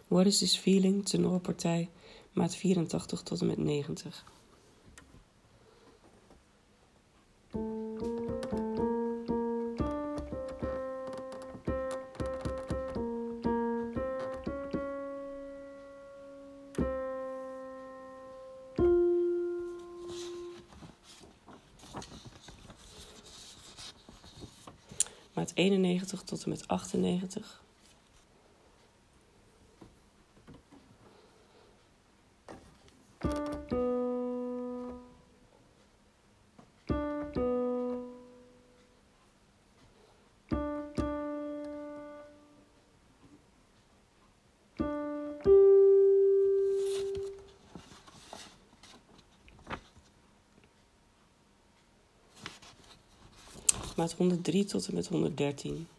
What is this feeling? Tenorpartij, maat 84 tot en met 90. Maat 91 tot en met 98. Maat 103 tot en met 113.